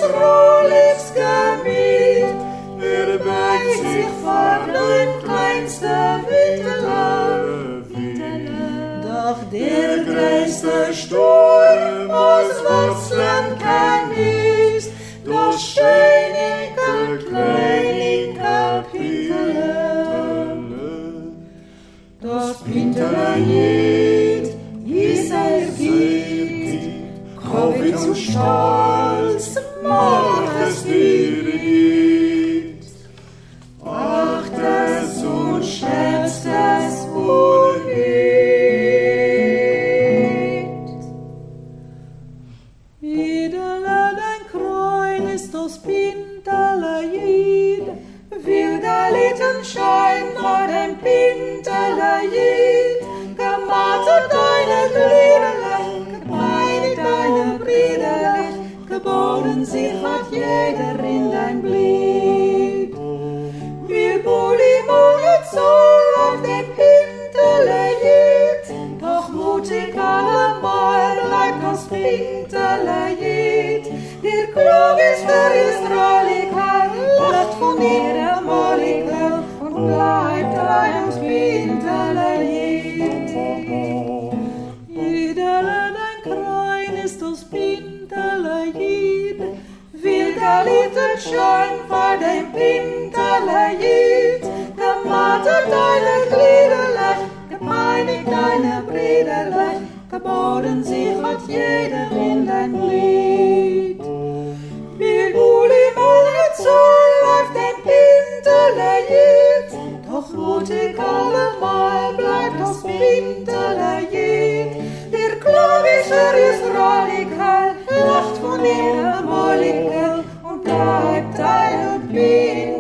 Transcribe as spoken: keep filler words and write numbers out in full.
Israels Gemüt, er beugt sich vor dein kleinster Wittler. Doch der größte Sturm aus Wurzeln kann nicht, durch schönige kleine Kapitel. Das Pintere Jid, Israel gibt, Covid zu stolz, macht es dir nicht. Acht es und schätzt es und nicht. Idele dein Kreun ist aus Pintere Jid, will der Littenschein vor dem Pintere Jid, gemartert deine Gliederlich, gepeinigt deine Brüderlich, geboren sich hat jeder in dein Glied. Wir Bulli Mule Zoll auf dem Pintere Jid, doch mutig allemal bleibt das Pintere Jid. Der klug ist der Israeliker, lacht von ihrem Moliker und bleibt eins Pintere Jid. Idele dein Kreun ist aus Pintere Jid, will der Littenschein vor dem Pintere Jid, gemartert deine Gliederlich, gepeinigt deine Brüderlich, geboren sich hat jeder in dein Glied. Wir Bulli Mule Zoll auf dem Pintere Jid, doch mutig allemal bleibt das Pintere Jid. Der klavische Israeliker lacht von ihrem Moliker und bleibt ein Pintere